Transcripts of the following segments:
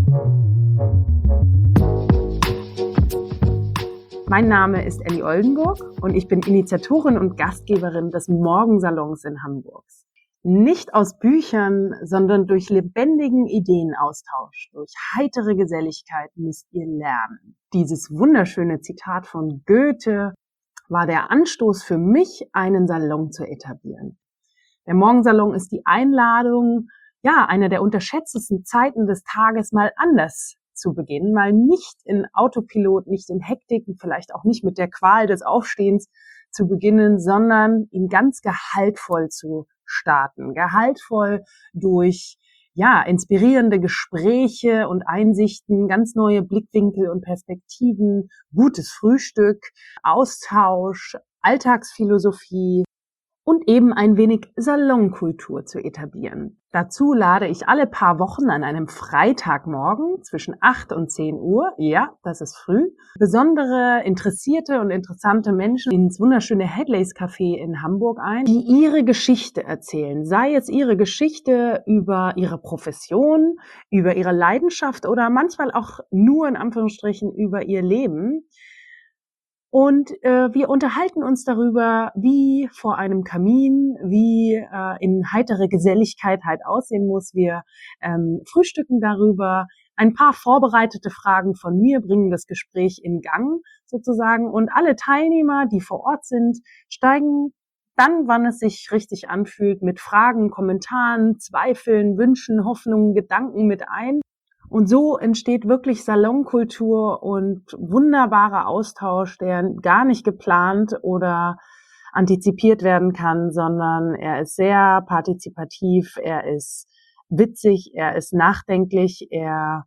Mein Name ist Elli Oldenburg und ich bin Initiatorin und Gastgeberin des Morgensalons in Hamburg. Nicht aus Büchern, sondern durch lebendigen Ideenaustausch, durch heitere Geselligkeit müsst ihr lernen. Dieses wunderschöne Zitat von Goethe war der Anstoß für mich, einen Salon zu etablieren. Der Morgensalon ist die Einladung, eine der unterschätztesten Zeiten des Tages mal anders zu beginnen, mal nicht in Autopilot, nicht in Hektik und vielleicht auch nicht mit der Qual des Aufstehens zu beginnen, sondern ihn ganz gehaltvoll zu starten. Gehaltvoll durch inspirierende Gespräche und Einsichten, ganz neue Blickwinkel und Perspektiven, gutes Frühstück, Austausch, Alltagsphilosophie und eben ein wenig Salonkultur zu etablieren. Dazu lade ich alle paar Wochen an einem Freitagmorgen zwischen 8 und 10 Uhr, ja, das ist früh, besondere interessierte und interessante Menschen ins wunderschöne Hadleys Café in Hamburg ein, die ihre Geschichte erzählen. Sei es ihre Geschichte über ihre Profession, über ihre Leidenschaft oder manchmal auch nur in Anführungsstrichen über ihr Leben. Und wir unterhalten uns darüber, wie vor einem Kamin, wie in heitere Geselligkeit halt aussehen muss. Wir frühstücken darüber. Ein paar vorbereitete Fragen von mir bringen das Gespräch in Gang sozusagen. Und alle Teilnehmer, die vor Ort sind, steigen dann, wann es sich richtig anfühlt, mit Fragen, Kommentaren, Zweifeln, Wünschen, Hoffnungen, Gedanken mit ein. Und so entsteht wirklich Salonkultur und wunderbarer Austausch, der gar nicht geplant oder antizipiert werden kann, sondern er ist sehr partizipativ, er ist witzig, er ist nachdenklich, er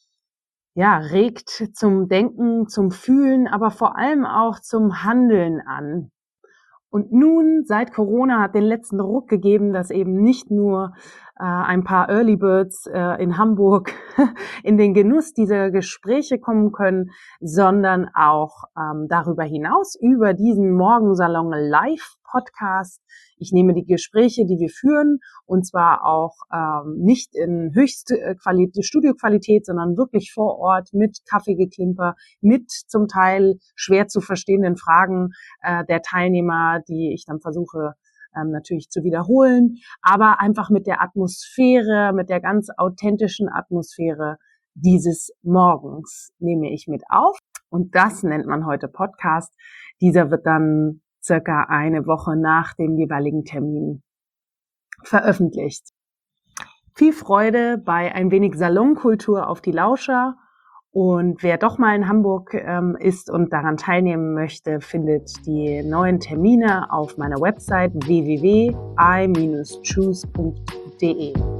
regt zum Denken, zum Fühlen, aber vor allem auch zum Handeln an. Und nun, seit Corona hat den letzten Ruck gegeben, dass eben nicht nur ein paar Early Birds in Hamburg in den Genuss dieser Gespräche kommen können, sondern auch darüber hinaus über diesen Morgensalon Live-Podcast. Ich nehme die Gespräche, die wir führen, und zwar auch nicht in höchste Studioqualität, sondern wirklich vor Ort mit Kaffeegeklimper, mit zum Teil schwer zu verstehenden Fragen der Teilnehmer, die ich dann versuche natürlich zu wiederholen, aber einfach mit der Atmosphäre, mit der ganz authentischen Atmosphäre dieses Morgens nehme ich mit auf. Und das nennt man heute Podcast. Dieser wird dann circa eine Woche nach dem jeweiligen Termin veröffentlicht. Viel Freude bei ein wenig Salonkultur auf die Lauscher. Und wer doch mal in Hamburg ist und daran teilnehmen möchte, findet die neuen Termine auf meiner Website www.i-choose.de.